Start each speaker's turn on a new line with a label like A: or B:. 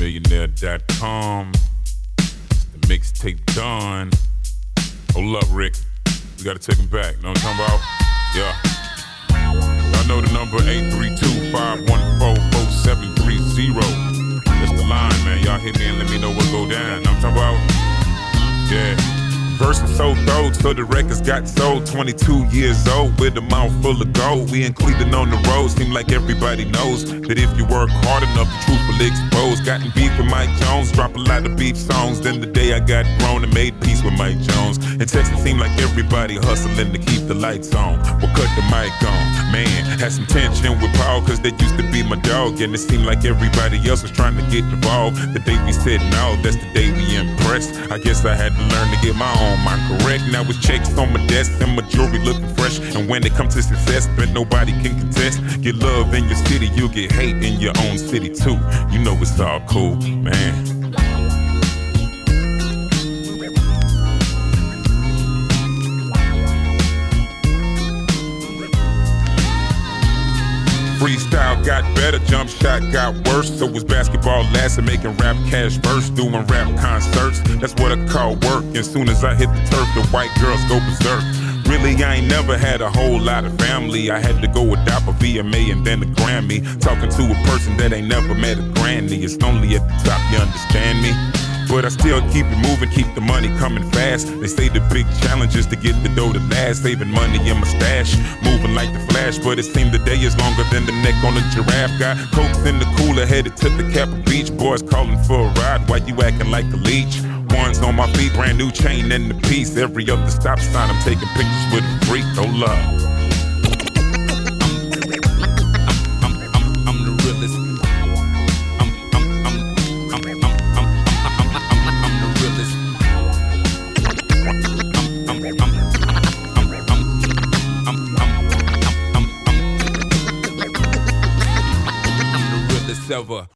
A: MillionAire.com. The mixtape done. Hold up, Rick. We gotta take him back. Know what I'm talking about? Yeah. Y'all know the number 832-514-4730. That's the line, man. Y'all hit me and let me know what go down. Know what I'm talking about? Yeah. Verses so throat, so the records got sold. 22 years old with a mouth full of gold. We in Cleveland on the road, seem like everybody knows that if you work hard enough, the truth will expose. Gotten beef with Mike Jones, drop a lot of beef songs. Then the day I got grown and made peace with Mike Jones. In Texas, seem like everybody hustling to keep the lights on. We'll cut the mic on. Man, had some tension with Paul, cause they used to be my dog. And it seemed like everybody else was trying to get involved. The day we said no, that's the day we impressed. I guess I had to learn to get my own. Am I correct? Now it's checks on my desk and my jewelry looking fresh. And when it comes to success, but nobody can contest. Get love in your city, you'll get hate in your own city too. You know it's all cool, man. Freestyle got better, jump shot got worse. So was basketball last and making rap cash first. Doing rap concerts, that's what I call work. As soon as I hit the turf, the white girls go berserk. Really, I ain't never had a whole lot of family. I had to go adopt a VMA and then a Grammy. Talking to a person that ain't never met a granny. It's only at the top, you understand me? But I still keep it moving, keep the money coming fast. They say the big challenge is to get the dough to last. Saving money in my stash, moving like the Flash. But it seemed the day is longer than the neck on a giraffe. Got cokes in the cooler, headed to the Kappa Beach. Boys calling for a ride, why you acting like a leech? Ones on my feet, brand new chain in the piece. Every other stop sign, I'm taking pictures with a freak, oh love. I'm the realest. Ever.